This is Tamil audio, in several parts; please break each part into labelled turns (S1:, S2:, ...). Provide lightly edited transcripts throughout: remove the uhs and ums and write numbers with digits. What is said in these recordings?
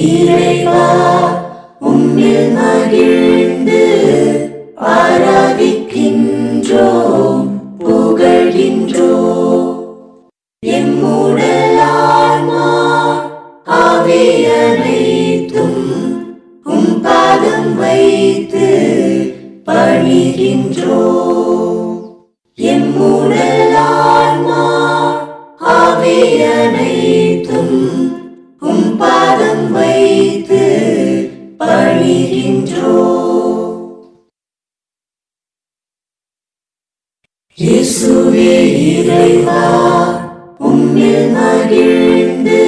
S1: இறைவா உம்மில் மகிழ்ந்து ஆராதிக்கின்றோம் புகழ்கின்றோம். எம்முடல் ஆன்மா ஆவி அனைத்தும் உம் பாதம் வைத்து பணிகின்றோம். எம்முடல் ஆன்மா ஆவி அனைத்தும் உம் பாதம் வைத்து பணிகின்றோம். இயேசுவே இறைவா உம்மில் மகிழ்ந்து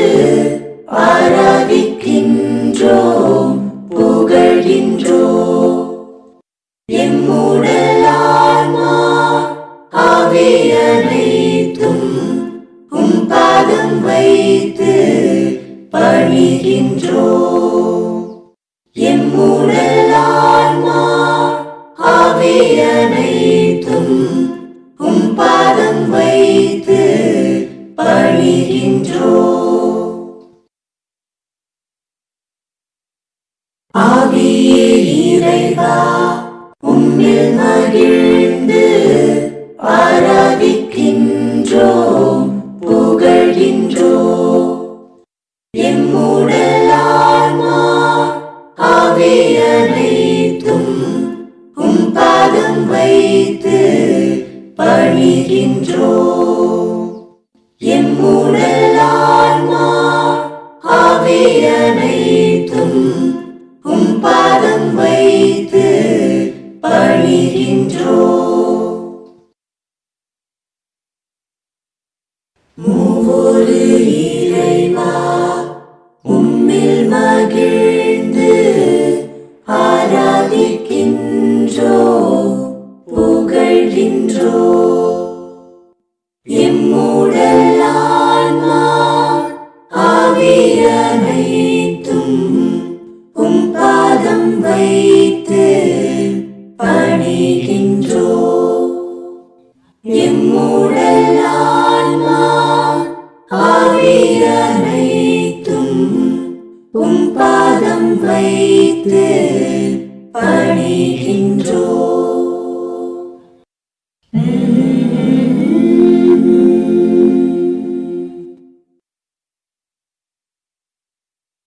S1: ஆராதிக்கின்றோம் புகழ்கின்றோம். எம்முடல் ஆன்மா ஆவி அனைத்தும் உம் பாதம் வைத்து பணிகின்றோம். எம்முடல் ஆன்மா ஆவி அனைத்தும் உம் பாதம் வைத்து பணிகின்றோம். ஆவியே இறைவா உம்மில் மகிழ்ந்து ஆராதிக்கின்றோம் புகழ்கின்றோம். எம்முடல் ஆன்மா ஆவி அனைத்தும் உம் பாதம் வைத்து பணிகின்றோம். எம்முடல் ஆன்மா ஆவி அனைத்தும் உம் பாதம் வைத்து பணிகின்றோம். மூவொரு இறைவா உம்மில் மகிழ்ந்து ஆராதிக்கின்றோம் புகழ்கின்றோம். எம்முடல் ஆன்மா ஆவி அனைத்தும் உம் பாதம் வைத்து பணிகின்றோம். எம்முடல் ஆன்மா ஆவி அனைத்தும் உம் பாதம் வைத்து பணிகின்றோம்.